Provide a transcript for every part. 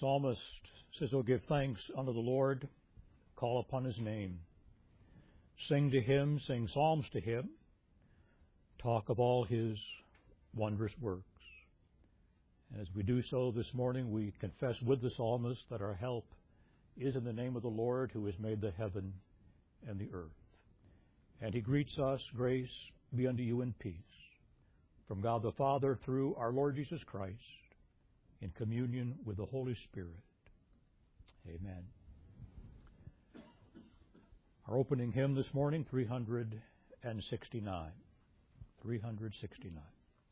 Psalmist says, "Oh, give thanks unto the Lord, call upon his name. Sing to him, sing psalms to him, talk of all his wondrous works." And as we do so this morning, we confess with the psalmist that our help is in the name of the Lord who has made the heaven and the earth. And he greets us, "Grace be unto you and peace from God the Father through our Lord Jesus Christ, in communion with the Holy Spirit." Amen. Our opening hymn this morning, 369. 369.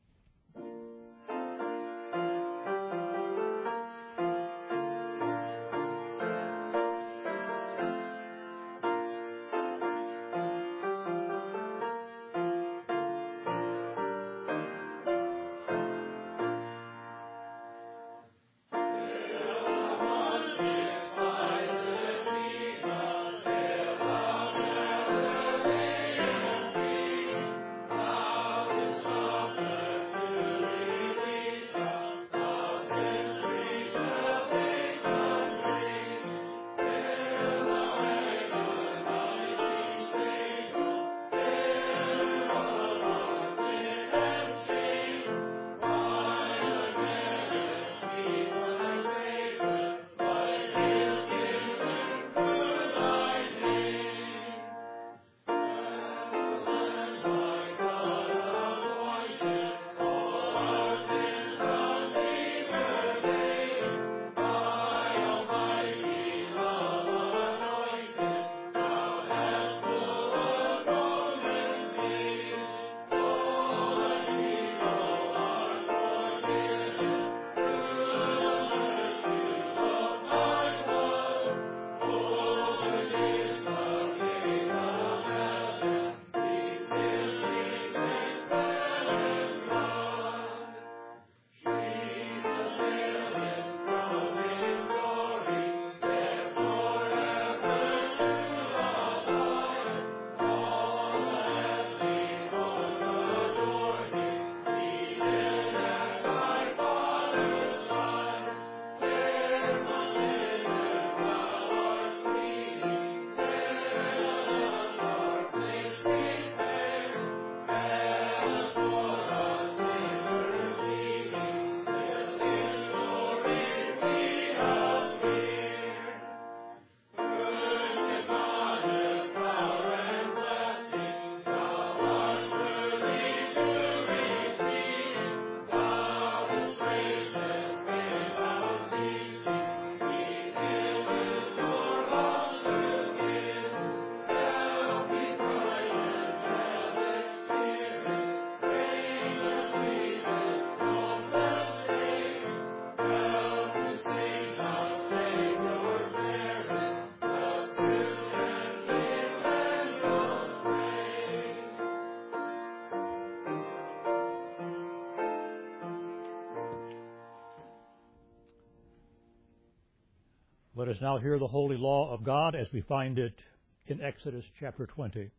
Let us now hear the holy law of God as we find it in Exodus chapter 20.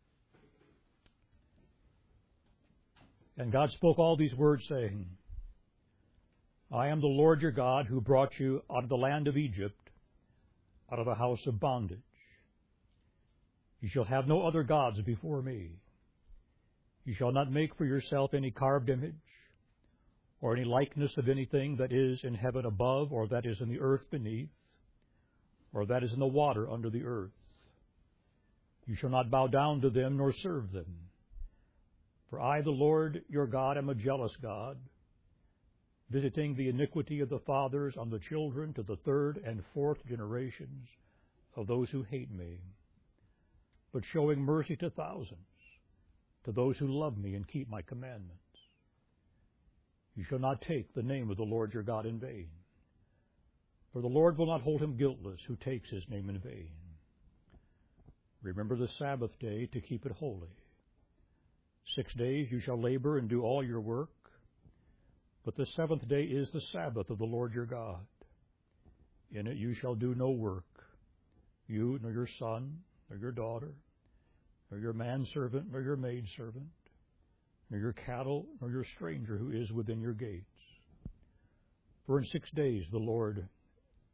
"And God spoke all these words, saying, I am the Lord your God, who brought you out of the land of Egypt, out of a house of bondage. You shall have no other gods before me. You shall not make for yourself any carved image, or any likeness of anything that is in heaven above, or that is in the earth beneath, or that is in the water under the earth. You shall not bow down to them nor serve them. For I, the Lord your God, am a jealous God, visiting the iniquity of the fathers on the children to the third and fourth generations of those who hate me, but showing mercy to thousands, to those who love me and keep my commandments. You shall not take the name of the Lord your God in vain, for the Lord will not hold him guiltless who takes his name in vain. Remember the Sabbath day to keep it holy. 6 days you shall labor and do all your work, but the seventh day is the Sabbath of the Lord your God. In it you shall do no work, you nor your son, nor your daughter, nor your manservant, nor your maidservant, nor your cattle, nor your stranger who is within your gates. For in 6 days the Lord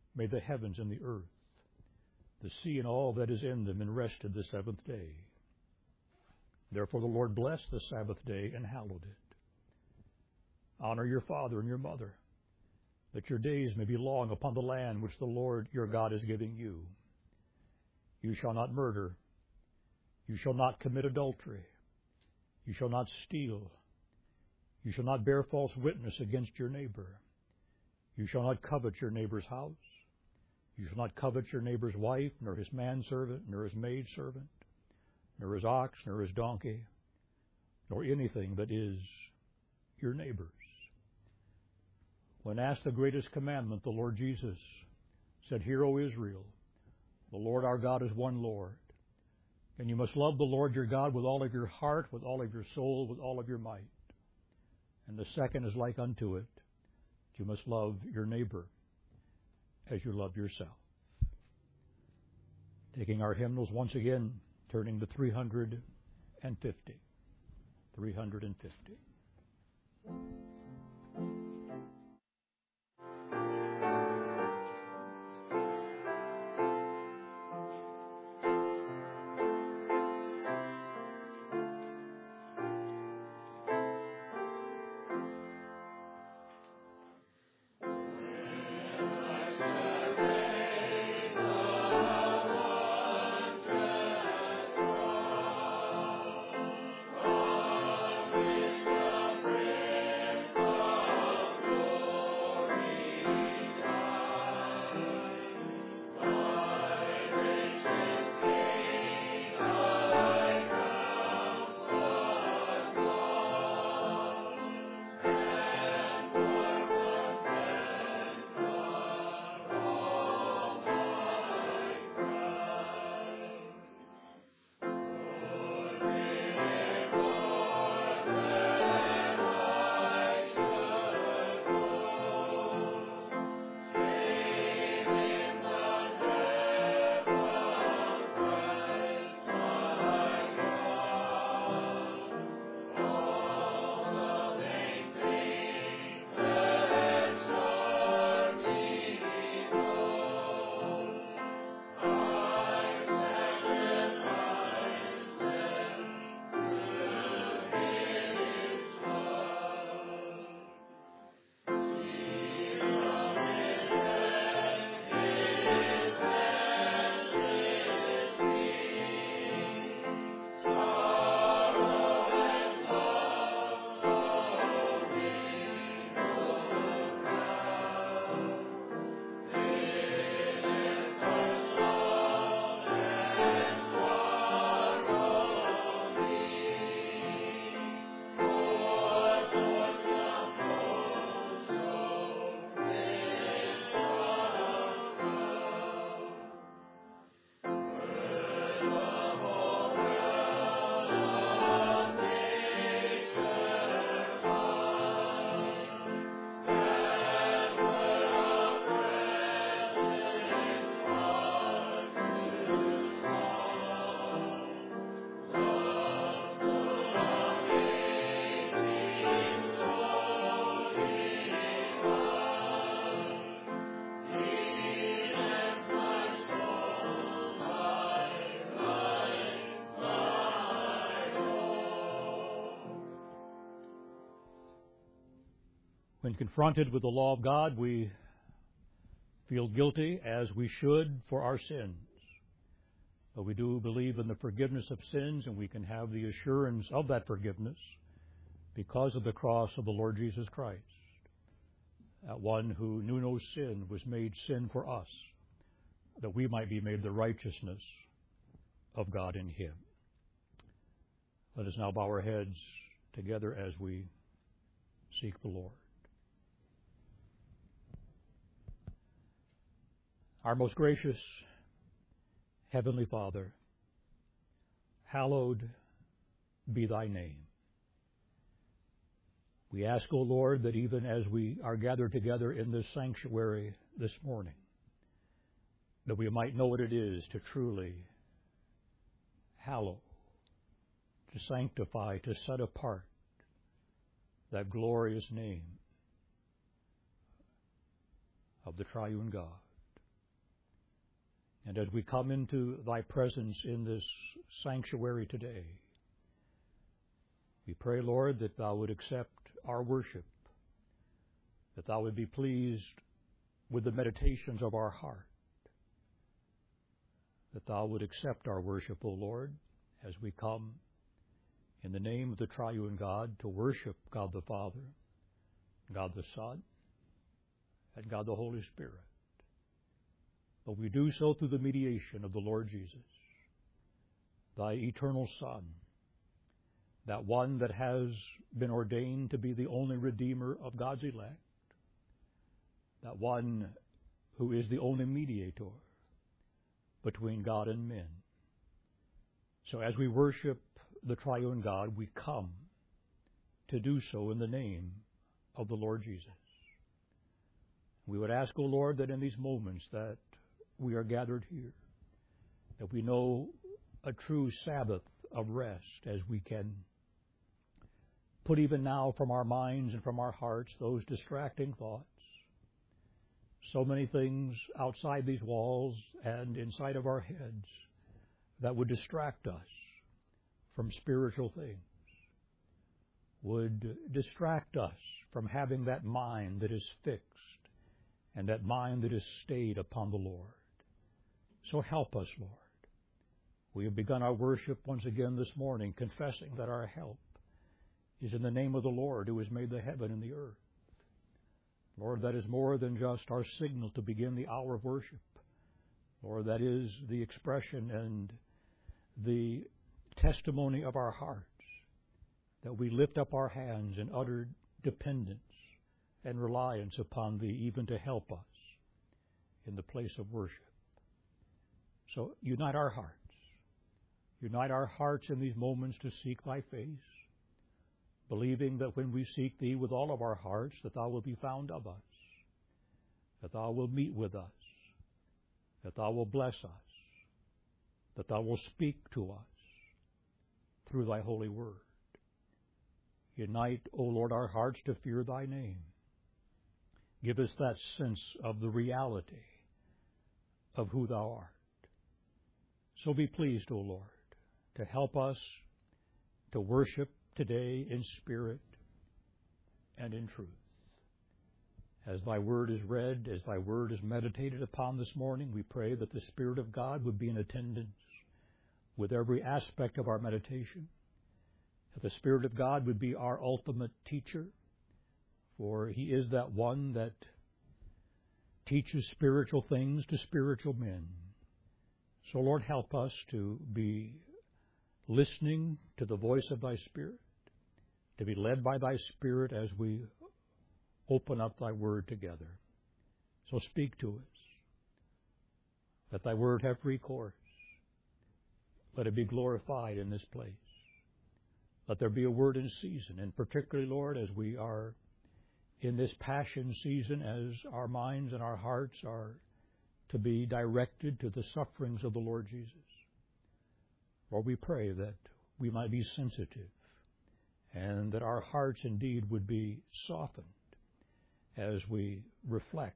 made the heavens and the earth, the sea and all that is in them, and rested the seventh day. Therefore the Lord blessed the Sabbath day and hallowed it. Honor your father and your mother, that your days may be long upon the land which the Lord your God is giving you. You shall not murder. You shall not commit adultery. You shall not steal. You shall not bear false witness against your neighbor. You shall not covet your neighbor's house. You shall not covet your neighbor's wife, nor his manservant, nor his maidservant, nor his ox, nor his donkey, nor anything that is your neighbor's. When asked the greatest commandment, the Lord Jesus said, Hear, O Israel, the Lord our God is one Lord. And you must love the Lord your God with all of your heart, with all of your soul, with all of your might. And the second is like unto it. You must love your neighbor as you love yourself. Taking our hymnals once again, turning to 350. 350. When confronted with the law of God, we feel guilty, as we should, for our sins. But we do believe in the forgiveness of sins, and we can have the assurance of that forgiveness because of the cross of the Lord Jesus Christ. That one who knew no sin was made sin for us, that we might be made the righteousness of God in Him. Let us now bow our heads together as we seek the Lord. Our most gracious Heavenly Father, hallowed be Thy name. We ask, O Lord, that even as we are gathered together in this sanctuary this morning, that we might know what it is to truly hallow, to sanctify, to set apart that glorious name of the triune God. And as we come into thy presence in this sanctuary today, we pray, Lord, that thou would accept our worship, that thou would be pleased with the meditations of our heart, that thou would accept our worship, O Lord, as we come in the name of the triune God to worship God the Father, God the Son, and God the Holy Spirit. But we do so through the mediation of the Lord Jesus, thy eternal Son, that one that has been ordained to be the only Redeemer of God's elect, that one who is the only mediator between God and men. So as we worship the triune God, we come to do so in the name of the Lord Jesus. We would ask, O Lord, that in these moments that we are gathered here, that we know a true Sabbath of rest, as we can put even now from our minds and from our hearts those distracting thoughts. So many things outside these walls and inside of our heads that would distract us from spiritual things, would distract us from having that mind that is fixed and that mind that is stayed upon the Lord. So help us, Lord. We have begun our worship once again this morning, confessing that our help is in the name of the Lord who has made the heaven and the earth. Lord, that is more than just our signal to begin the hour of worship. Lord, that is the expression and the testimony of our hearts, that we lift up our hands in utter dependence and reliance upon Thee, even to help us in the place of worship. So unite our hearts. Unite our hearts in these moments to seek Thy face, believing that when we seek Thee with all of our hearts, that Thou will be found of us, that Thou will meet with us, that Thou will bless us, that Thou will speak to us through Thy holy word. Unite, O Lord, our hearts to fear Thy name. Give us that sense of the reality of who Thou art. So be pleased, O Lord, to help us to worship today in spirit and in truth. As Thy word is read, as Thy word is meditated upon this morning, we pray that the Spirit of God would be in attendance with every aspect of our meditation, that the Spirit of God would be our ultimate teacher, for He is that one that teaches spiritual things to spiritual men. So, Lord, help us to be listening to the voice of Thy Spirit, to be led by Thy Spirit as we open up Thy word together. So speak to us. Let Thy word have free course. Let it be glorified in this place. Let there be a word in season, and particularly, Lord, as we are in this passion season, as our minds and our hearts are to be directed to the sufferings of the Lord Jesus. Lord, we pray that we might be sensitive and that our hearts indeed would be softened as we reflect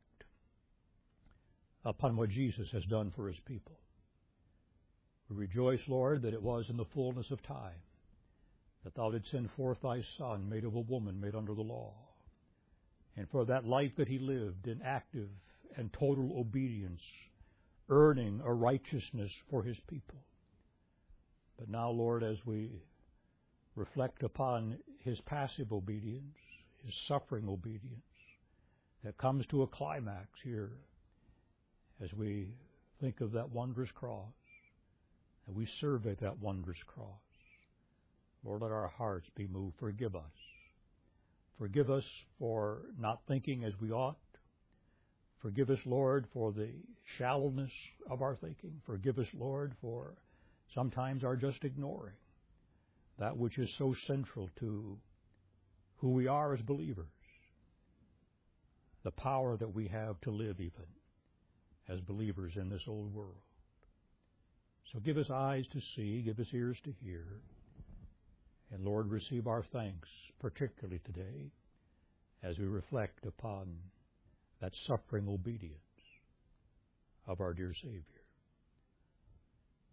upon what Jesus has done for His people. We rejoice, Lord, that it was in the fullness of time that Thou didst send forth Thy Son, made of a woman, made under the law. And for that life that He lived in active and total obedience, earning a righteousness for His people. But now, Lord, as we reflect upon His passive obedience, His suffering obedience, that comes to a climax here as we think of that wondrous cross, and we survey that wondrous cross. Lord, let our hearts be moved. Forgive us. Forgive us for not thinking as we ought. Forgive us, Lord, for the shallowness of our thinking. Forgive us, Lord, for sometimes our just ignoring that which is so central to who we are as believers, the power that we have to live even as believers in this old world. So give us eyes to see, give us ears to hear, and Lord, receive our thanks, particularly today, as we reflect upon that suffering obedience of our dear Savior.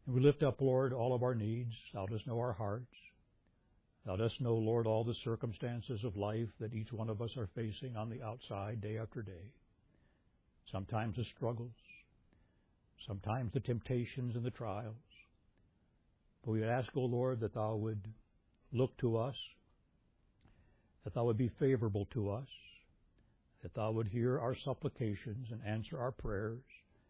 And we lift up, Lord, all of our needs. Thou dost know our hearts. Thou dost know, Lord, all the circumstances of life that each one of us are facing on the outside day after day. Sometimes the struggles, sometimes the temptations and the trials. But we ask, O Lord, that Thou would look to us, that Thou would be favorable to us, that Thou would hear our supplications and answer our prayers.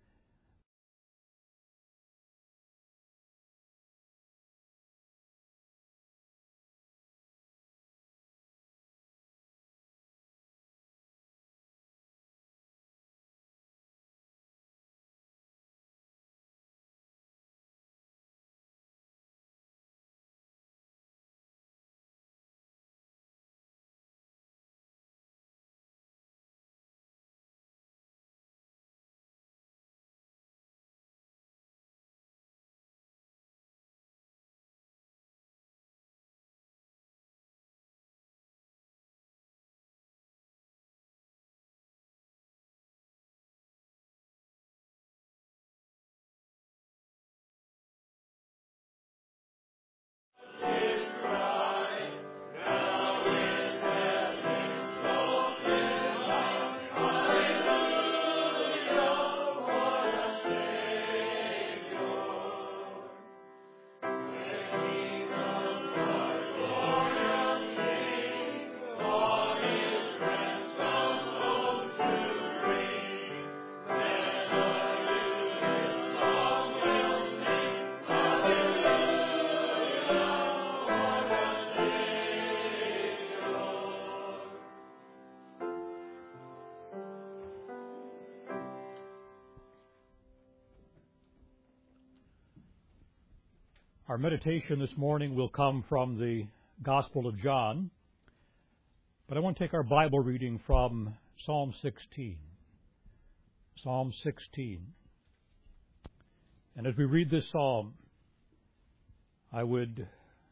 Our meditation this morning will come from the Gospel of John, but I want to take our Bible reading from Psalm 16. Psalm 16. And as we read this psalm, I would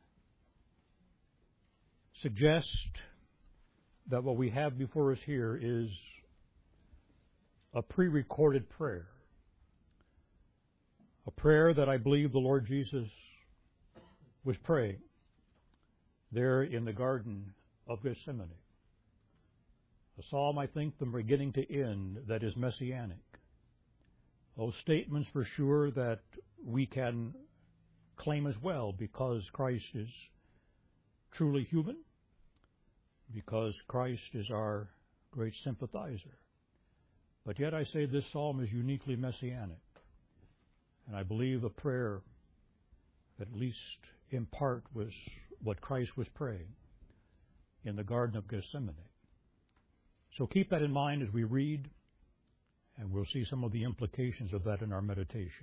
suggest that what we have before us here is a pre-recorded prayer. A prayer that I believe the Lord Jesus was praying there in the Garden of Gethsemane. A psalm, I think, from beginning to end, that is messianic. Those statements for sure that we can claim as well because Christ is truly human, because Christ is our great sympathizer. But yet I say this psalm is uniquely messianic. And I believe a prayer that at least in part was what Christ was praying in the Garden of Gethsemane. So keep that in mind as we read, and we'll see some of the implications of that in our meditation.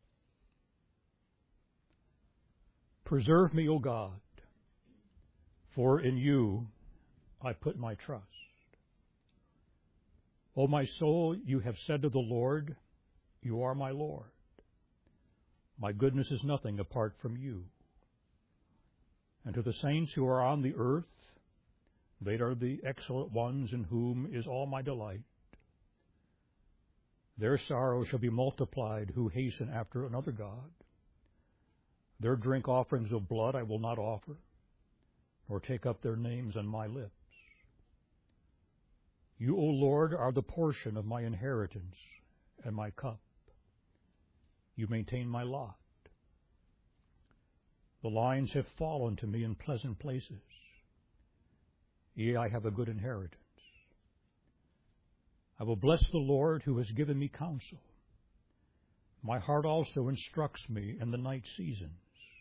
Preserve me, O God, for in you I put my trust. O my soul, you have said to the Lord, you are my Lord. My goodness is nothing apart from you. And to the saints who are on the earth, they are the excellent ones in whom is all my delight. Their sorrow shall be multiplied who hasten after another God. Their drink offerings of blood I will not offer, nor take up their names on my lips. You, O Lord, are the portion of my inheritance and my cup. You maintain my lot. The lines have fallen to me in pleasant places. Yea, I have a good inheritance. I will bless the Lord who has given me counsel. My heart also instructs me in the night seasons.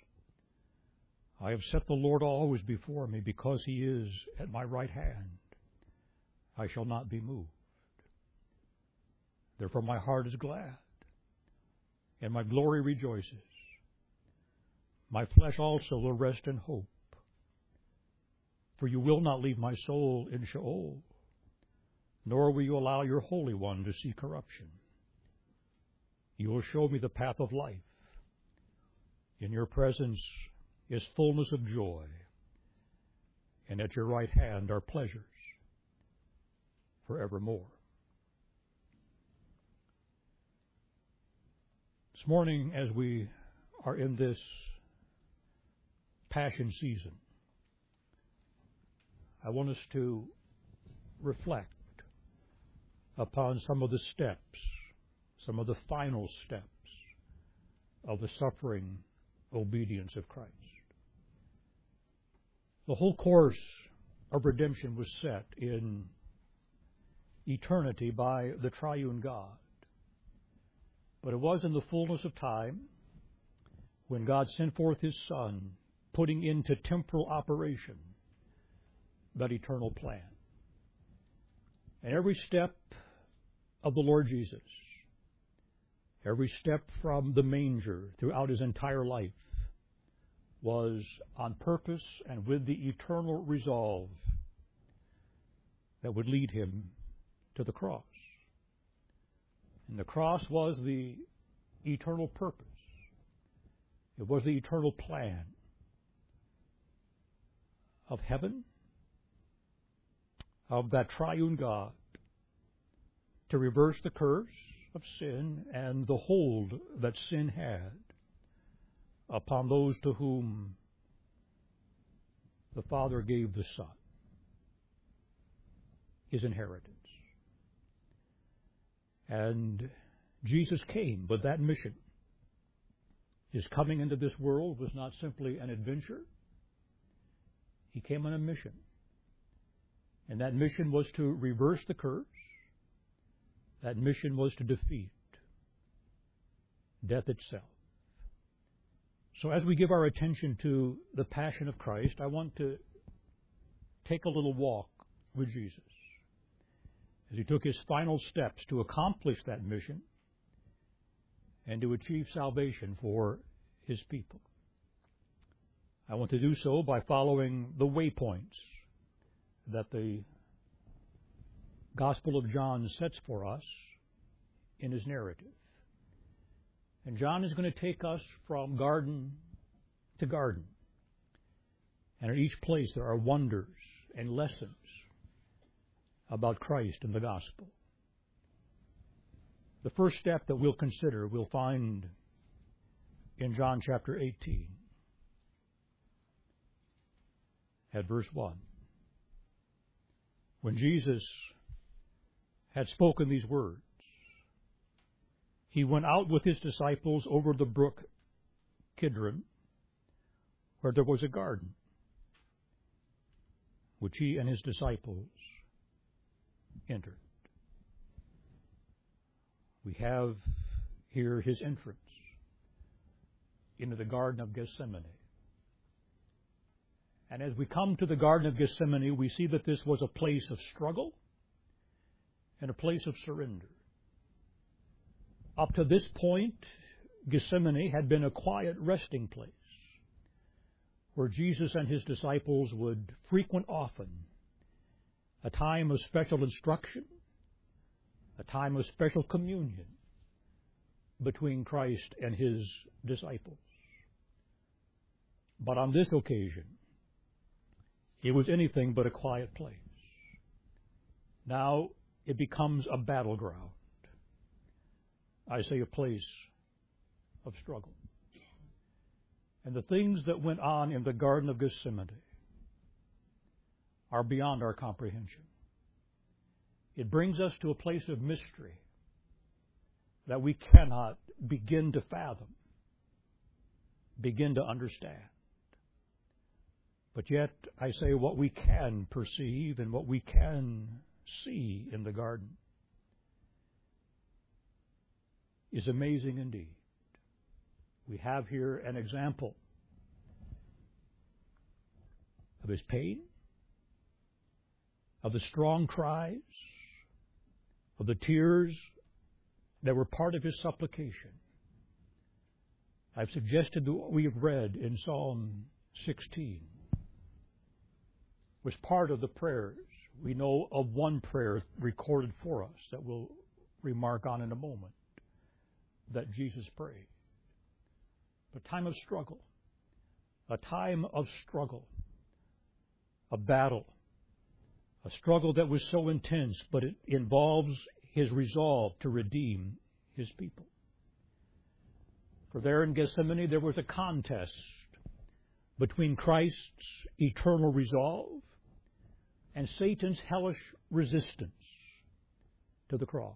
I have set the Lord always before me, because he is at my right hand. I shall not be moved. Therefore my heart is glad, and my glory rejoices. My flesh also will rest in hope. For you will not leave my soul in Sheol, nor will you allow your Holy One to see corruption. You will show me the path of life. In your presence is fullness of joy, and at your right hand are pleasures forevermore. This morning, as we are in this Passion season, I want us to reflect upon some of the steps, some of the final steps of the suffering obedience of Christ. The whole course of redemption was set in eternity by the triune God. But it was in the fullness of time when God sent forth His Son, putting into temporal operation that eternal plan. And every step of the Lord Jesus, every step from the manger throughout His entire life, was on purpose and with the eternal resolve that would lead Him to the cross. And the cross was the eternal purpose. It was the eternal plan of heaven, of that triune God, to reverse the curse of sin and the hold that sin had upon those to whom the Father gave the Son, His inheritance. And Jesus came with that mission. His coming into this world was not simply an adventure. He came on a mission. And that mission was to reverse the curse. That mission was to defeat death itself. So as we give our attention to the Passion of Christ, I want to take a little walk with Jesus as He took His final steps to accomplish that mission and to achieve salvation for His people. I want to do so by following the waypoints that the Gospel of John sets for us in his narrative. And John is going to take us from garden to garden. And at each place there are wonders and lessons about Christ and the gospel. The first step that we'll consider we'll find in John chapter 18 at verse 1. When Jesus had spoken these words, He went out with His disciples over the brook Kidron, where there was a garden, which He and His disciples entered. We have here His entrance into the Garden of Gethsemane. And as we come to the Garden of Gethsemane, we see that this was a place of struggle and a place of surrender. Up to this point, Gethsemane had been a quiet resting place where Jesus and His disciples would frequent often a time of special instruction, a time of special communion between Christ and His disciples. But on this occasion, it was anything but a quiet place. Now it becomes a battleground. I say a place of struggle. And the things that went on in the Garden of Gethsemane are beyond our comprehension. It brings us to a place of mystery that we cannot begin to fathom, begin to understand. But yet, I say what we can perceive and what we can see in the garden is amazing indeed. We have here an example of His pain, of the strong cries, of the tears that were part of His supplication. I've suggested that what we have read in Psalm 16 was part of the prayers. We know of one prayer recorded for us that we'll remark on in a moment that Jesus prayed. A time of struggle, a battle, a struggle that was so intense, but it involves His resolve to redeem His people. For there in Gethsemane there was a contest between Christ's eternal resolve and Satan's hellish resistance to the cross.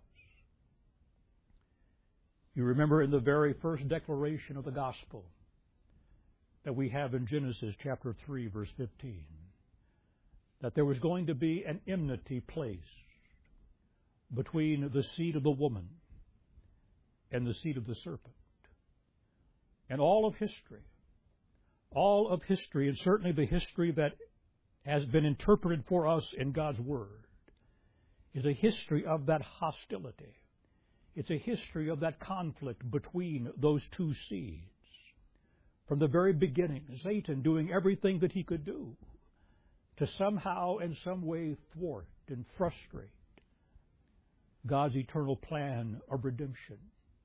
You remember in the very first declaration of the gospel that we have in Genesis chapter 3, verse 15, that there was going to be an enmity placed between the seed of the woman and the seed of the serpent. And all of history, and certainly the history that has been interpreted for us in God's Word, is a history of that hostility. It's a history of that conflict between those two seeds. From the very beginning, Satan doing everything that he could do to somehow in some way thwart and frustrate God's eternal plan of redemption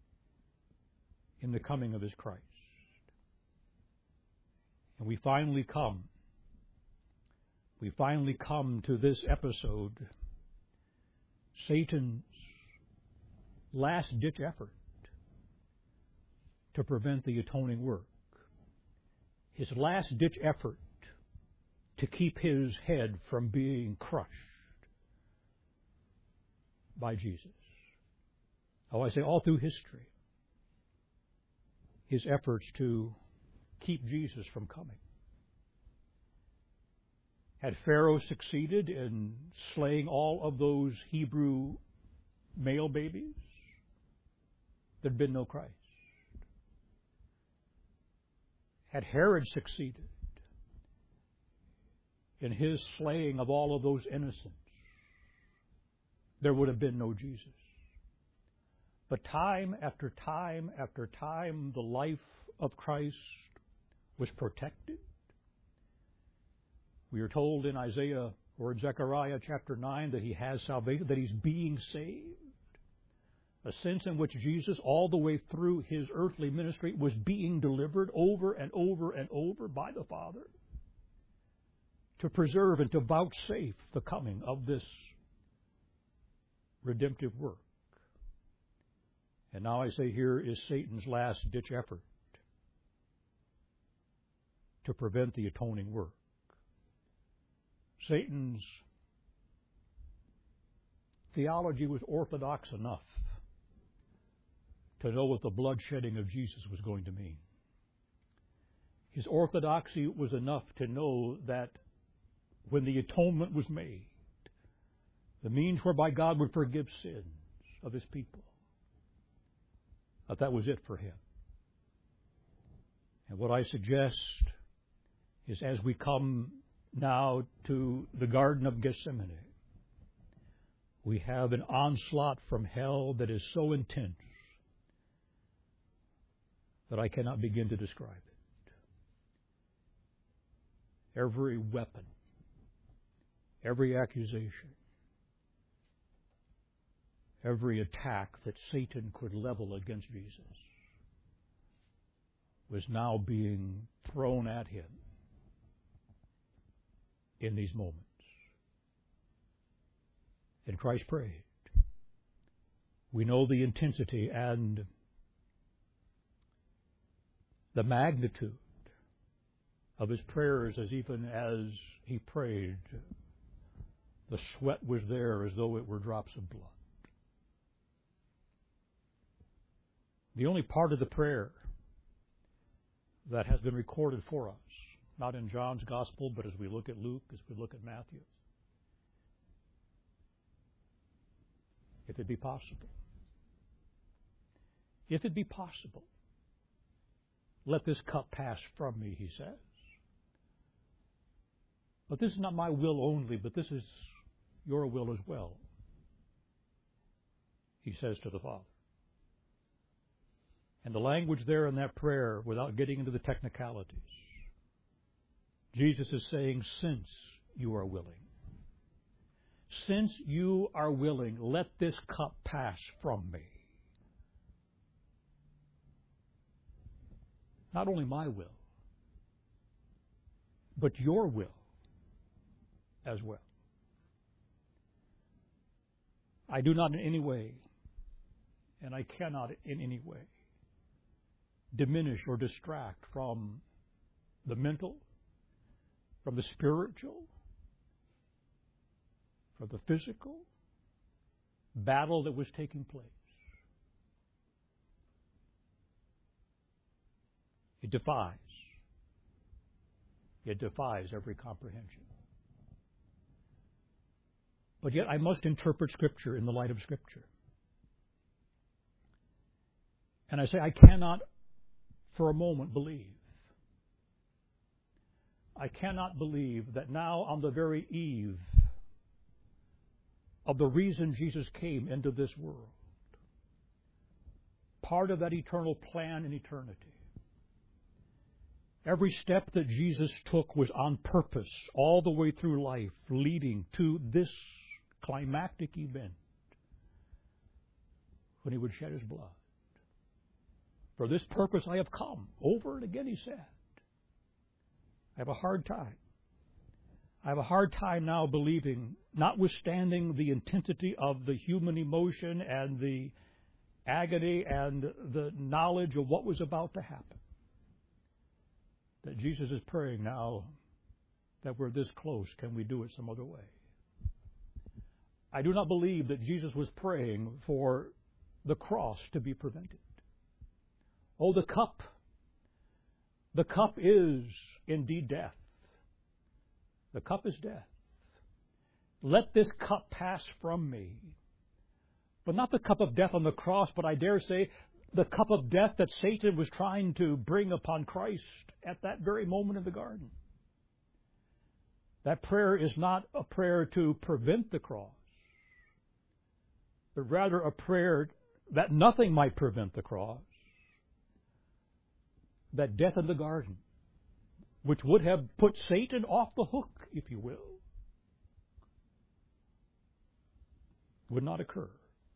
in the coming of His Christ. And we finally come to this episode, Satan's last-ditch effort to prevent the atoning work. His last-ditch effort to keep his head from being crushed by Jesus. Oh, I say all through history, his efforts to keep Jesus from coming. Had Pharaoh succeeded in slaying all of those Hebrew male babies, there'd been no Christ. Had Herod succeeded in his slaying of all of those innocents, there would have been no Jesus. But time after time after time, the life of Christ was protected. We are told in Isaiah or in Zechariah chapter 9 that he has salvation, that he's being saved. A sense in which Jesus, all the way through his earthly ministry, was being delivered over and over and over by the Father to preserve and to vouchsafe the coming of this redemptive work. And now I say here is Satan's last-ditch effort to prevent the atoning work. Satan's theology was orthodox enough to know what the bloodshedding of Jesus was going to mean. His orthodoxy was enough to know that when the atonement was made, the means whereby God would forgive sins of His people, that was it for him. And what I suggest is, as we come now to the Garden of Gethsemane, we have an onslaught from hell that is so intense that I cannot begin to describe it. Every weapon, every accusation, every attack that Satan could level against Jesus was now being thrown at him in these moments. And Christ prayed. We know the intensity and the magnitude of his prayers, as even as he prayed, the sweat was there as though it were drops of blood. The only part of the prayer that has been recorded for us, not in John's Gospel, but as we look at Luke, as we look at Matthew, if it be possible, let this cup pass from me, he says. But this is not my will only, but this is your will as well, he says to the Father. And the language there in that prayer, without getting into the technicalities, Jesus is saying, since you are willing, let this cup pass from me. Not only my will, but your will as well. I do not in any way, and I cannot in any way, diminish or distract from the mental, from the spiritual, from the physical battle that was taking place. It defies every comprehension. But yet I must interpret Scripture in the light of Scripture. And I say I cannot for a moment believe. I cannot believe that now on the very eve of the reason Jesus came into this world, part of that eternal plan in eternity, every step that Jesus took was on purpose all the way through life, leading to this climactic event when he would shed his blood. For this purpose I have come. Over and again he said. I have a hard time. I have a hard time now believing, notwithstanding the intensity of the human emotion and the agony and the knowledge of what was about to happen, that Jesus is praying now that we're this close, can we do it some other way? I do not believe that Jesus was praying for the cross to be prevented. Oh, the cup. The cup is indeed death. The cup is death. Let this cup pass from me. But not the cup of death on the cross, but I dare say the cup of death that Satan was trying to bring upon Christ at that very moment in the garden. That prayer is not a prayer to prevent the cross, but rather a prayer that nothing might prevent the cross, that death in the garden, which would have put Satan off the hook, if you will, would not occur.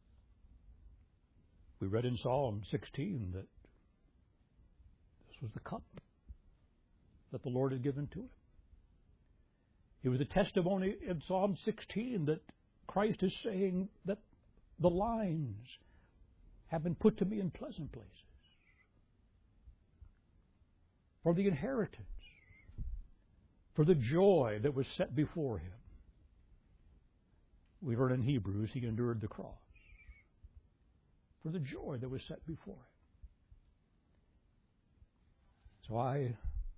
We read in Psalm 16 that this was the cup that the Lord had given to him. It was a testimony in Psalm 16 that Christ is saying that the lines have been put to me in pleasant places. For the inheritance, for the joy that was set before him. We learn in Hebrews he endured the cross. For the joy that was set before him. So I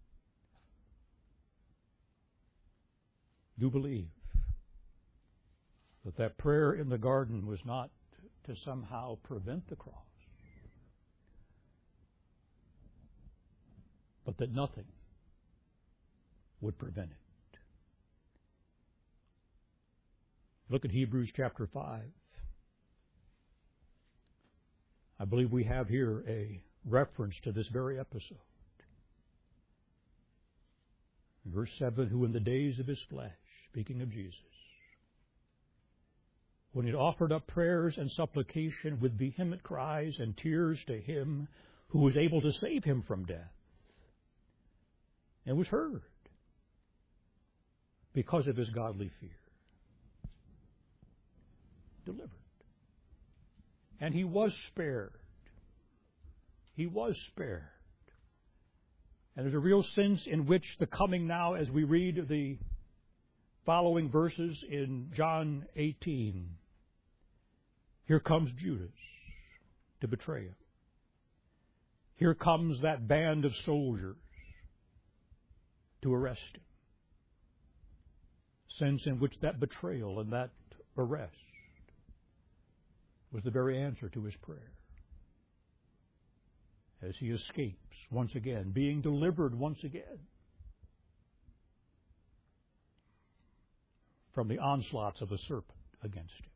do believe that prayer in the garden was not to somehow prevent the cross, but that nothing would prevent it. Look at Hebrews chapter 5. I believe we have here a reference to this very episode. Verse 7, who in the days of his flesh, speaking of Jesus, when he had offered up prayers and supplication with vehement cries and tears to him who was able to save him from death, and was heard because of his godly fear, delivered. And he was spared. He was spared. And there's a real sense in which the coming now, as we read the following verses in John 18, here comes Judas to betray him. Here comes that band of soldiers to arrest him. Sense in which that betrayal and that arrest was the very answer to his prayer. As he escapes once again, being delivered once again from the onslaughts of the serpent against him.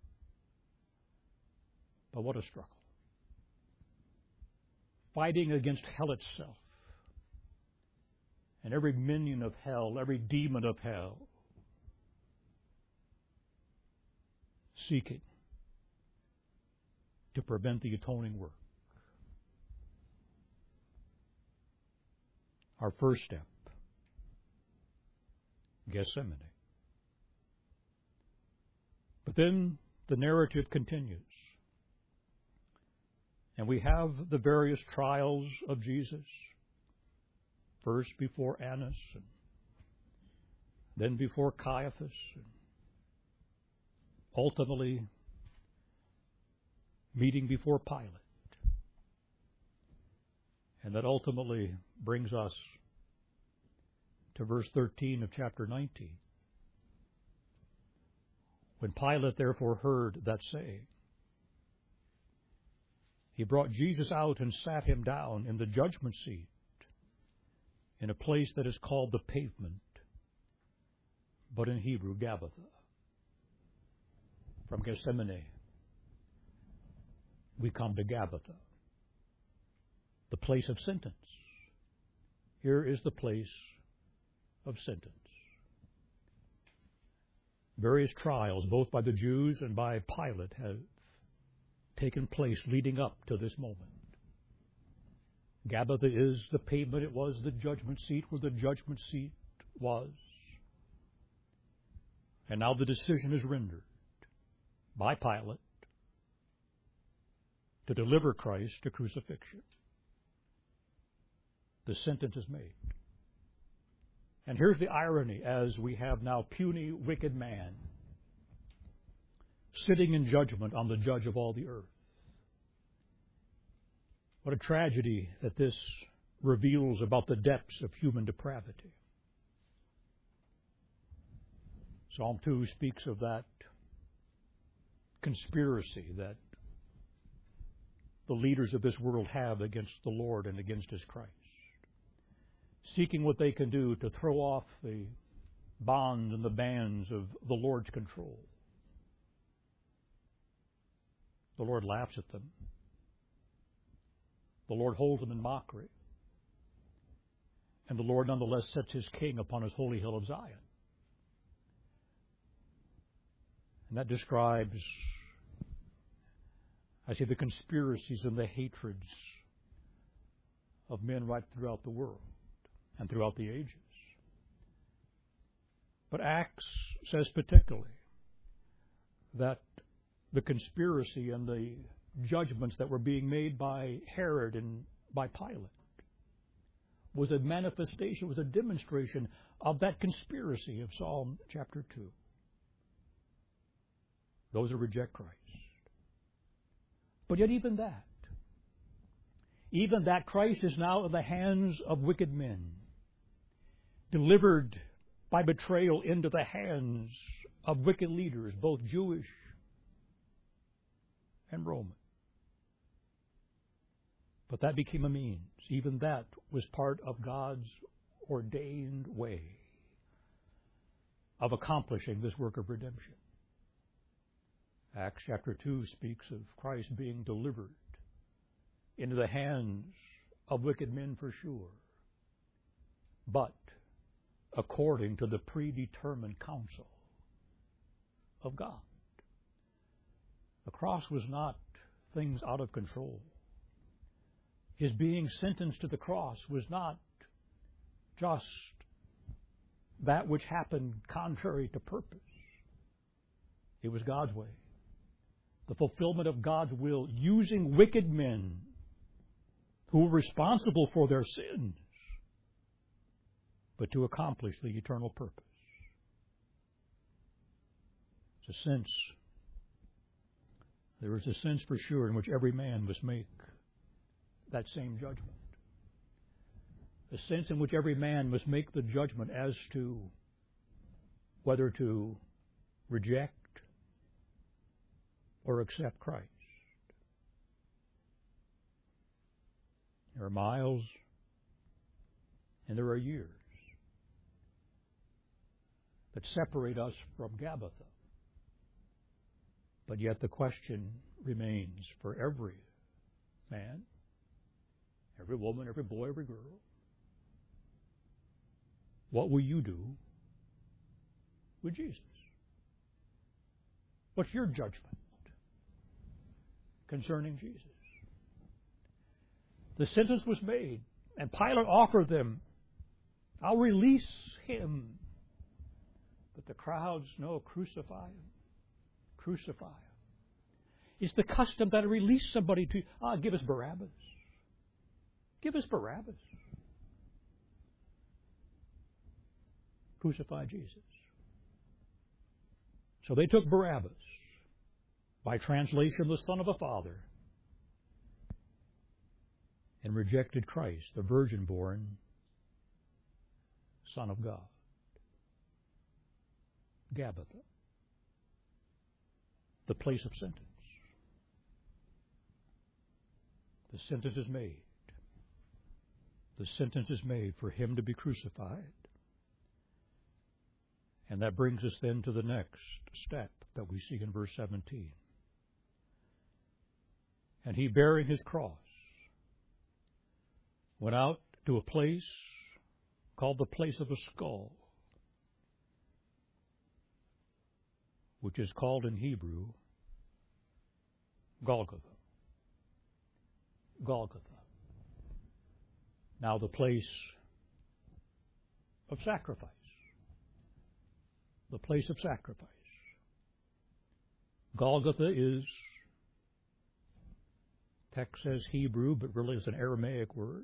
But what a struggle. Fighting against hell itself and every minion of hell, every demon of hell, seeking to prevent the atoning work. Our first step, Gethsemane. But then the narrative continues. And we have the various trials of Jesus, first before Annas, and then before Caiaphas, and ultimately meeting before Pilate. And that ultimately brings us to verse 13 of chapter 19. When Pilate therefore heard that saying, he brought Jesus out and sat him down in the judgment seat in a place that is called the Pavement, but in Hebrew, Gabbatha. From Gethsemane, we come to Gabbatha, the place of sentence. Here is the place of sentence. Various trials, both by the Jews and by Pilate, have taken place leading up to this moment. Gabbatha is the pavement. It was the judgment seat where the judgment seat was. And now the decision is rendered by Pilate to deliver Christ to crucifixion. The sentence is made. And here's the irony, as we have now puny, wicked man sitting in judgment on the judge of all the earth. What a tragedy that this reveals about the depths of human depravity. Psalm 2 speaks of that conspiracy that the leaders of this world have against the Lord and against His Christ, seeking what they can do to throw off the bonds and the bands of the Lord's control. The Lord laughs at them. The Lord holds them in mockery. And the Lord nonetheless sets His king upon His holy hill of Zion. And that describes, I say, the conspiracies and the hatreds of men right throughout the world and throughout the ages. But Acts says particularly that the conspiracy and the judgments that were being made by Herod and by Pilate was a manifestation, was a demonstration of that conspiracy of Psalm chapter 2. Those who reject Christ. But yet even that Christ is now in the hands of wicked men, delivered by betrayal into the hands of wicked leaders, both Jewish and Roman. But that became a means. Even that was part of God's ordained way of accomplishing this work of redemption. Acts chapter 2 speaks of Christ being delivered into the hands of wicked men for sure, but according to the predetermined counsel of God. The cross was not things out of control. His being sentenced to the cross was not just that which happened contrary to purpose. It was God's way. The fulfillment of God's will, using wicked men who were responsible for their sins, but to accomplish the eternal purpose. It's a sense, there is a sense for sure in which every man must make that same judgment. A sense in which every man must make the judgment as to whether to reject or accept Christ. There are miles and there are years that separate us from Gabbatha. But yet the question remains for every man, every woman, every boy, every girl. What will you do with Jesus? What's your judgment concerning Jesus? The sentence was made, and Pilate offered them, I'll release him. But the crowds, no, crucify him. Crucify him. It's the custom that release somebody to, give us Barabbas. Give us Barabbas. Crucify Jesus. So they took Barabbas, by translation, the son of a father, and rejected Christ, the virgin-born Son of God. Gabbatha, the place of sentence. The sentence is made. The sentence is made for him to be crucified. And that brings us then to the next step that we see in verse 17. And he, bearing his cross, went out to a place called the place of a skull, which is called in Hebrew Golgotha. Golgotha. Now the place of sacrifice. The place of sacrifice. Golgotha is, text says Hebrew, but really it's an Aramaic word.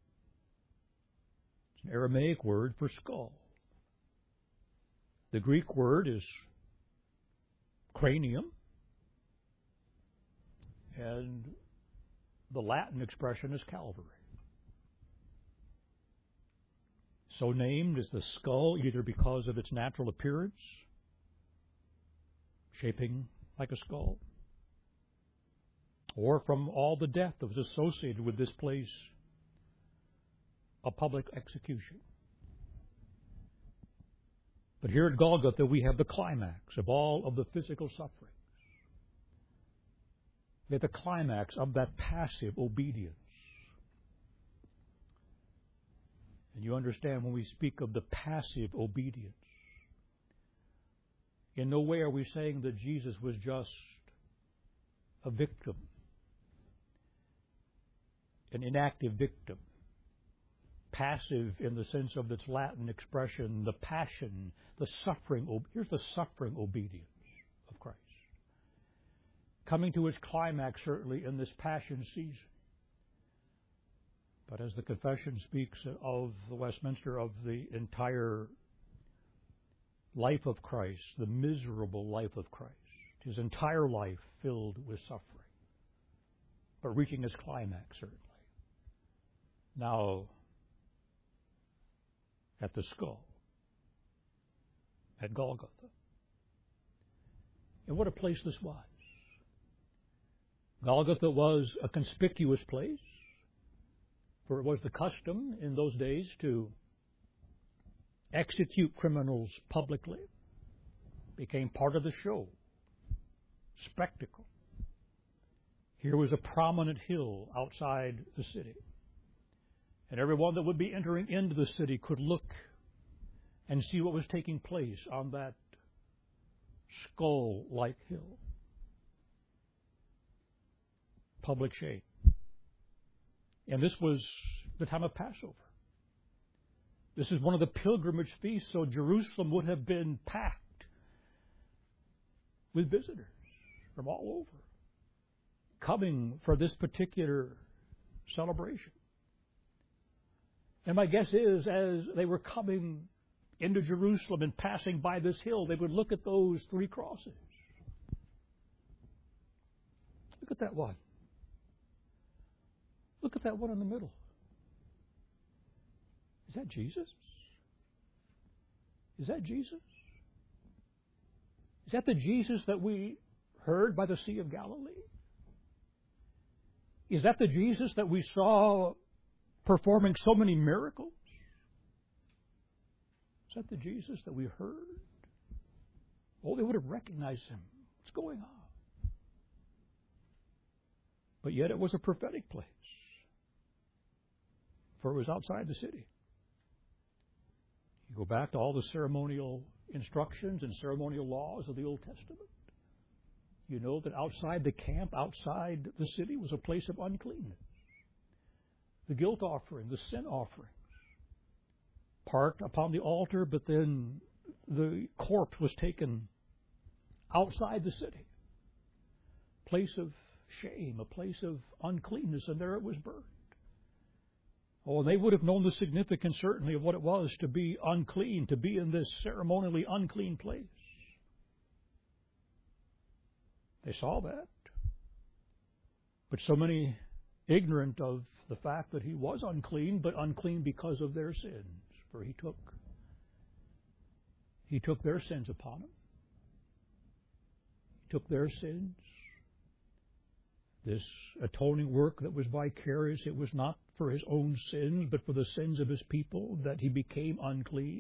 It's an Aramaic word for skull. The Greek word is cranium, and the Latin expression is Calvary. So named is the skull either because of its natural appearance, shaping like a skull, or from all the death that was associated with this place of public execution. But here at Golgotha we have the climax of all of the physical sufferings. We have the climax of that passive obedience. And you understand when we speak of the passive obedience, in no way are we saying that Jesus was just a victim, an inactive victim, passive in the sense of its Latin expression, the passion, the suffering. Here's the suffering obedience of Christ, coming to its climax certainly in this passion season. But as the confession speaks of the Westminster, of the entire life of Christ, the miserable life of Christ, his entire life filled with suffering, but reaching its climax certainly now at the skull, at Golgotha. And what a place this was. Golgotha was a conspicuous place, for it was the custom in those days to execute criminals publicly. It became part of the show, spectacle. Here was a prominent hill outside the city, and everyone that would be entering into the city could look and see what was taking place on that skull-like hill. Public shame. And this was the time of Passover. This is one of the pilgrimage feasts, so Jerusalem would have been packed with visitors from all over, coming for this particular celebration. And my guess is, as they were coming into Jerusalem and passing by this hill, they would look at those three crosses. Look at that one. Look at that one in the middle. Is that Jesus? Is that Jesus? Is that the Jesus that we heard by the Sea of Galilee? Is that the Jesus that we saw performing so many miracles? Is that the Jesus that we heard? Oh, they would have recognized him. What's going on? But yet it was a prophetic place, for it was outside the city. You go back to all the ceremonial instructions and ceremonial laws of the Old Testament. You know that outside the camp, outside the city, was a place of uncleanness. The guilt offering, the sin offerings, parked upon the altar, but then the corpse was taken outside the city. place of shame, a place of uncleanness, and there it was burned. Oh, they would have known the significance, certainly, of what it was to be unclean, to be in this ceremonially unclean place. They saw that. But so many ignorant of the fact that he was unclean, but unclean because of their sins. For he took their sins upon him. He took their sins. This atoning work that was vicarious, it was not for his own sins, but for the sins of his people that he became unclean.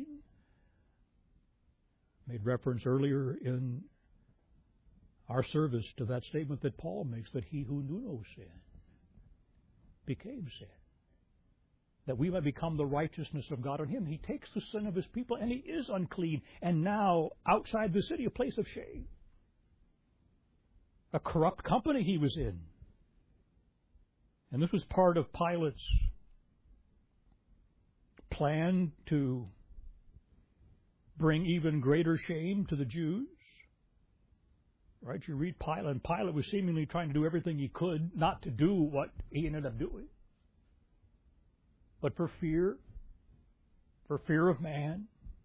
Made reference earlier in our service to that statement that Paul makes, that he who knew no sin became sin, that we might become the righteousness of God in him. He takes the sin of his people, and he is unclean, and now outside the city, a place of shame. A corrupt company he was in. And this was part of Pilate's plan to bring even greater shame to the Jews. Right? You read Pilate, and Pilate was seemingly trying to do everything he could not to do what he ended up doing. But for fear of man,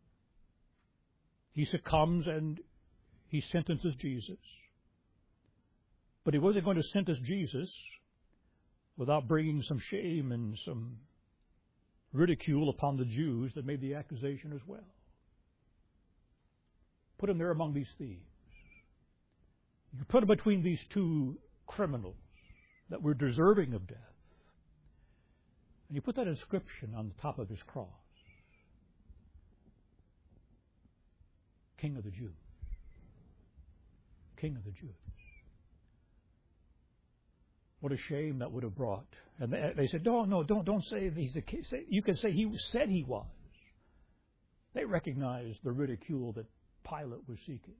he succumbs and he sentences Jesus. But he wasn't going to sentence Jesus without bringing some shame and some ridicule upon the Jews that made the accusation as well. Put him there among these thieves. You put him between these two criminals that were deserving of death. And you put that inscription on the top of his cross. King of the Jews. King of the Jews. What a shame that would have brought. And they said, no, don't say he's the king. You can say he said he was. They recognized the ridicule that Pilate was seeking.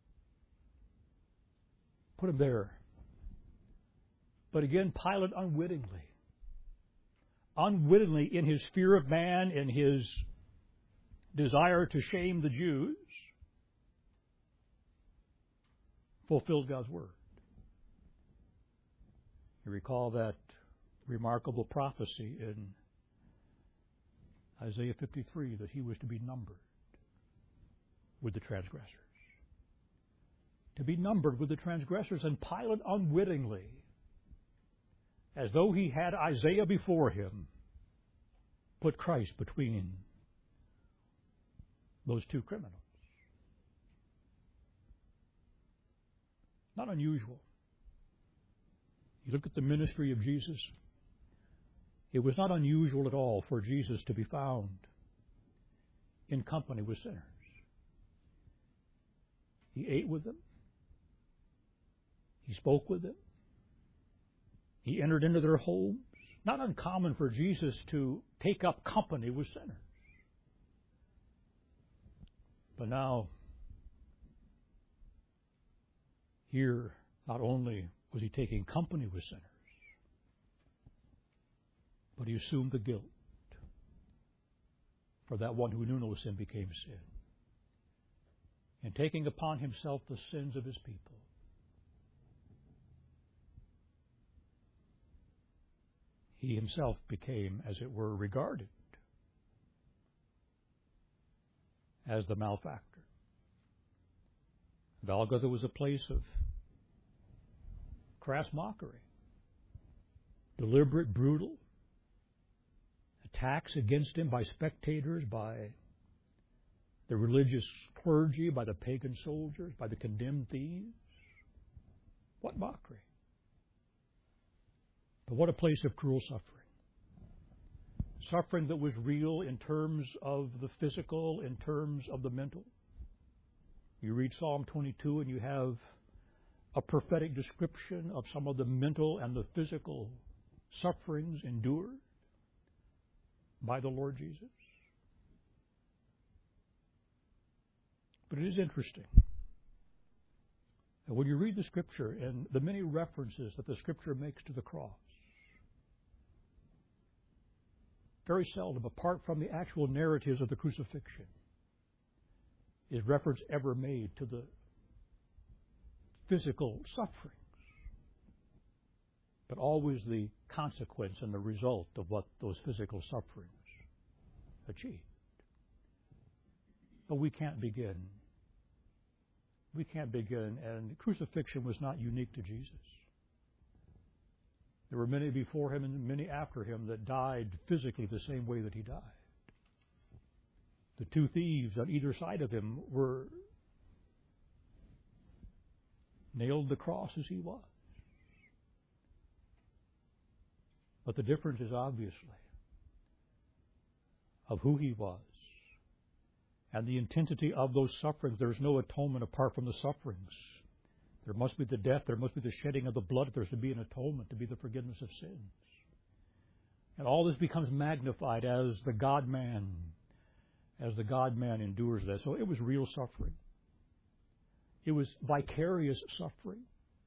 Put him there. But again, Pilate unwittingly in his fear of man, in his desire to shame the Jews, fulfilled God's word. You recall that remarkable prophecy in Isaiah 53 that he was to be numbered with the transgressors. To be numbered with the transgressors, and Pilate unwittingly, as though he had Isaiah before him, put Christ between those two criminals. Not unusual. You look at the ministry of Jesus, it was not unusual at all for Jesus to be found in company with sinners. He ate with them. He spoke with them. He entered into their homes. Not uncommon for Jesus to take up company with sinners. But now, here, not only was he taking company with sinners, but he assumed the guilt. For that one who knew no sin became sin. And taking upon himself the sins of his people, he himself became, as it were, regarded as the malefactor. Golgotha was a place of crass mockery, deliberate, brutal attacks against him by spectators, by the religious clergy, by the pagan soldiers, by the condemned thieves. What mockery! But what a place of cruel suffering. Suffering that was real in terms of the physical, in terms of the mental. You read Psalm 22 and you have a prophetic description of some of the mental and the physical sufferings endured by the Lord Jesus. But it is interesting that when you read the Scripture and the many references that the Scripture makes to the cross, very seldom, apart from the actual narratives of the crucifixion, is reference ever made to the physical sufferings but always the consequence and the result of what those physical sufferings achieved. But we can't begin. We can't begin, and crucifixion was not unique to Jesus. There were many before him and many after him that died physically the same way that he died. The two thieves on either side of him were nailed to the cross as he was. But the difference is obviously of who he was and the intensity of those sufferings. There's no atonement apart from the sufferings. There must be the death, there must be the shedding of the blood if there's to be an atonement, to be the forgiveness of sins. And all this becomes magnified as the God-man endures that. So it was real suffering. It was vicarious suffering.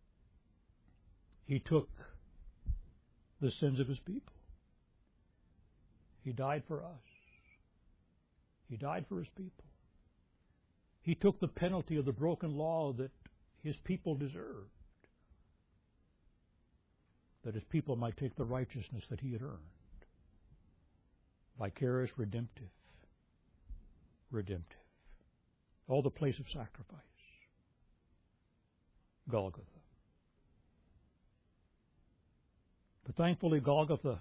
He took the sins of his people. He died for us. He died for his people. He took the penalty of the broken law that his people deserved, that his people might take the righteousness that he had earned. Vicarious, redemptive. All the place of sacrifice. Golgotha. But thankfully, Golgotha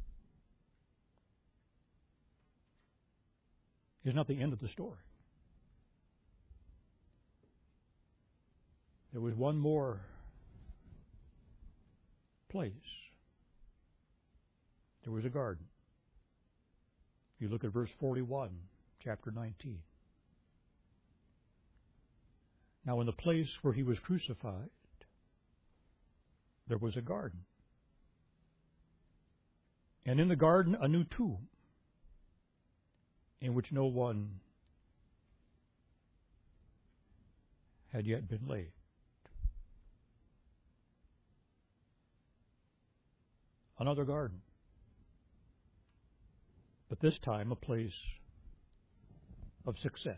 is not the end of the story. There was one more place. There was a garden. You look at verse 41, chapter 19. Now in the place where he was crucified, there was a garden. And in the garden, a new tomb, in which no one had yet been laid. Another garden, but this time a place of success.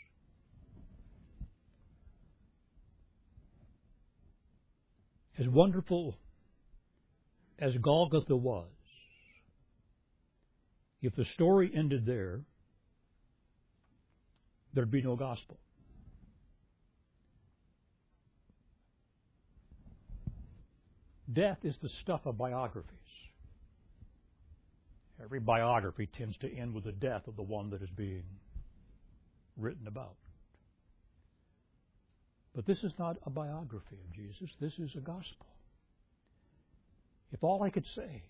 As wonderful as Golgotha was, if the story ended there, there'd be no gospel. Death is the stuff of biographies. Every biography tends to end with the death of the one that is being written about. But this is not a biography of Jesus. This is a gospel. If all I could say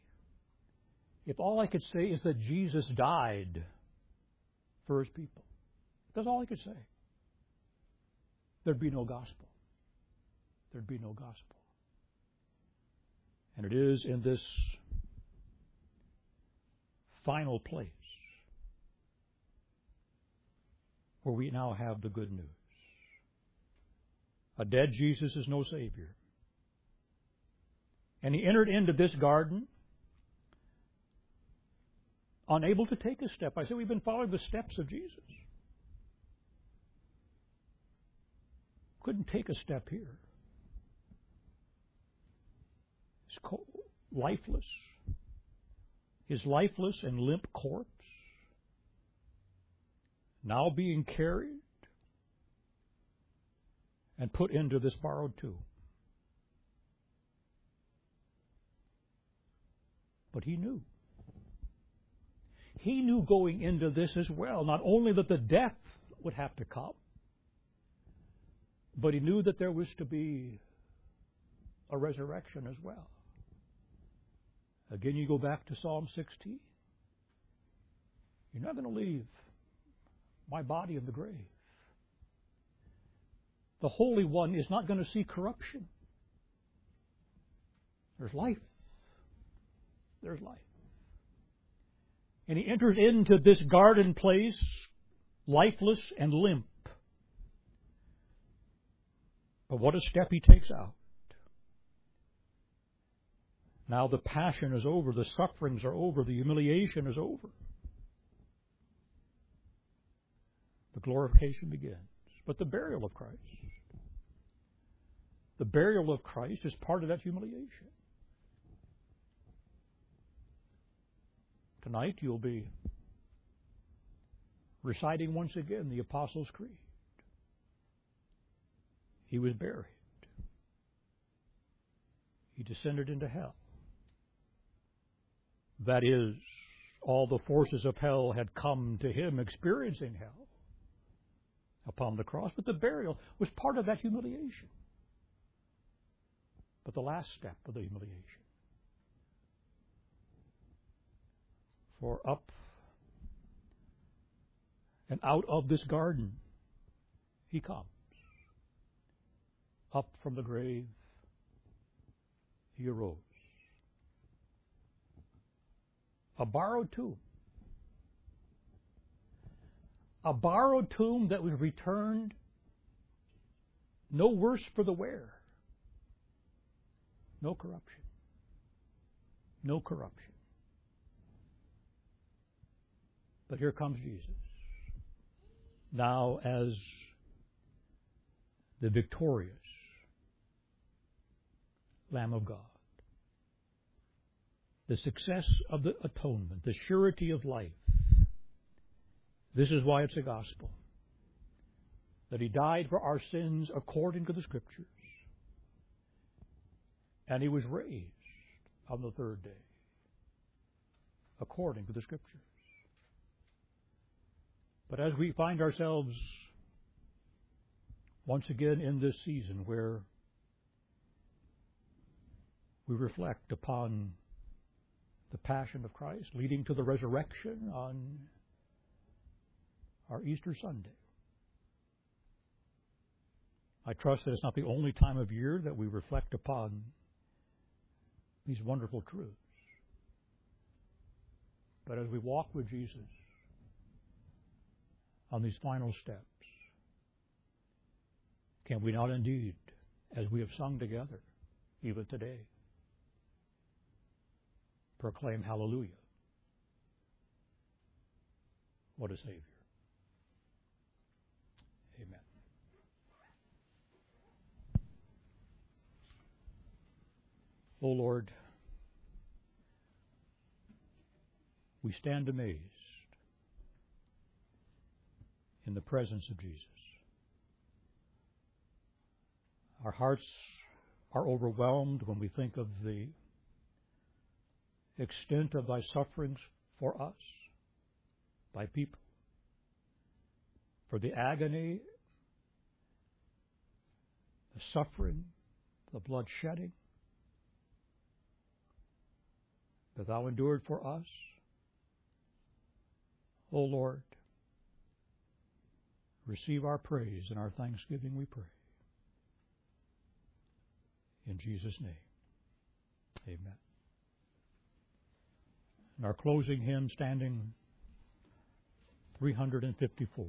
is that Jesus died for his people, that's all I could say, there'd be no gospel. There'd be no gospel. And it is in this final place where we now have the good news. A dead Jesus is no Savior. And he entered into this garden unable to take a step. I said we've been following the steps of Jesus. Couldn't take a step here. He's lifeless. His lifeless and limp corpse now being carried and put into this borrowed tomb. But he knew. He knew going into this as well, not only that the death would have to come, but he knew that there was to be a resurrection as well. Again, you go back to Psalm 16. You're not going to leave my body in the grave. The Holy One is not going to see corruption. There's life. There's life. And he enters into this garden place, lifeless and limp. But what a step he takes out. Now the passion is over, the sufferings are over, the humiliation is over. The glorification begins. But the burial of Christ. The burial of Christ is part of that humiliation. Tonight you'll be reciting once again the Apostles' Creed. He was buried. He descended into hell. That is, all the forces of hell had come to him experiencing hell upon the cross, but the burial was part of that humiliation. But the last step of the humiliation. For up and out of this garden he comes. Up from the grave he arose. A borrowed tomb. A borrowed tomb that was returned no worse for the wearer. No corruption. No corruption. But here comes Jesus. Now as the victorious Lamb of God. The success of the atonement, the surety of life. This is why it's a gospel. That he died for our sins according to the Scriptures. And he was raised on the third day according to the Scriptures. But as we find ourselves once again in this season where we reflect upon the passion of Christ leading to the resurrection on our Easter Sunday, I trust that it's not the only time of year that we reflect upon these wonderful truths. But as we walk with Jesus on these final steps, can we not indeed, as we have sung together, even today, proclaim hallelujah? What a Savior. Amen. O Lord, we stand amazed in the presence of Jesus. Our hearts are overwhelmed when we think of the extent of thy sufferings for us, thy people, for the agony, the suffering, the blood shedding that thou endured for us. O Lord, receive our praise and our thanksgiving, we pray. In Jesus' name, amen. And our closing hymn, standing 354.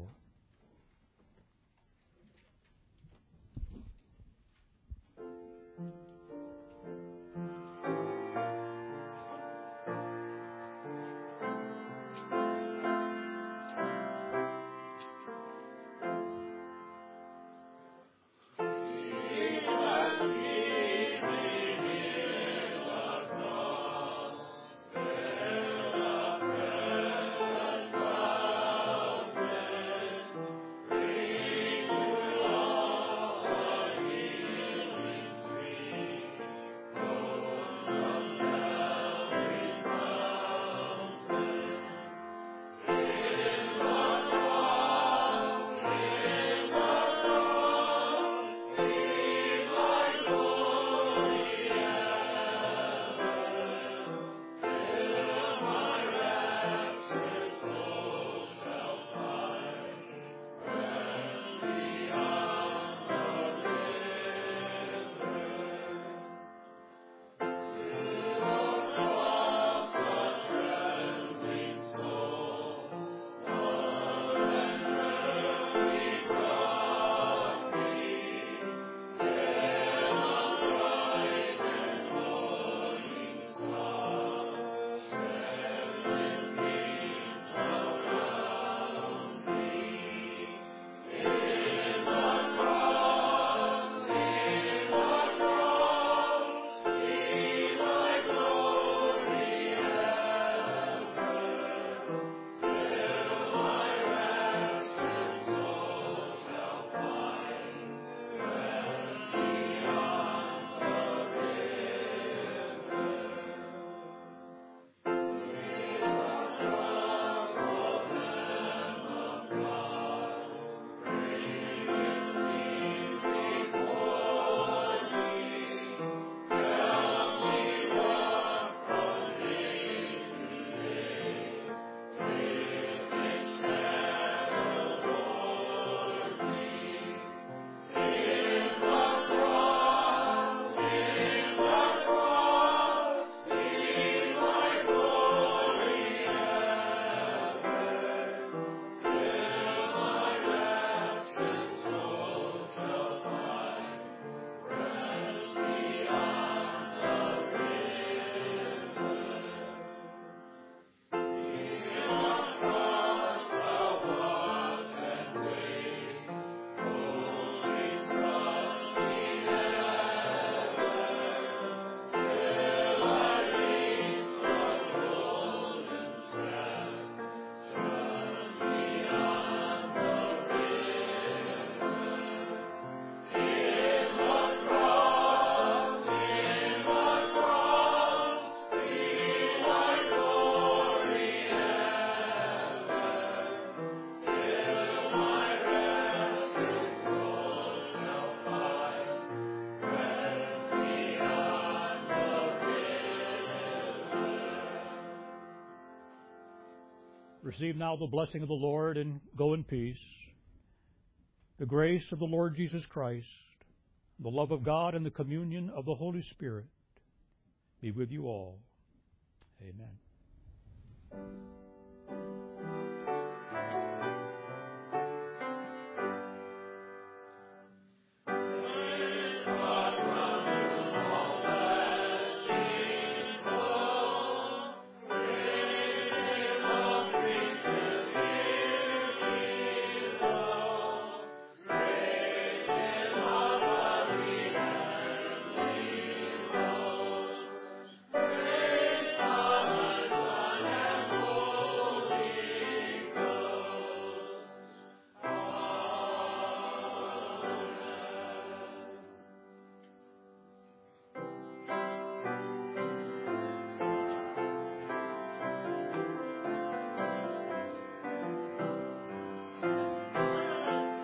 Receive now the blessing of the Lord and go in peace. The grace of the Lord Jesus Christ, the love of God, and the communion of the Holy Spirit be with you all. Amen.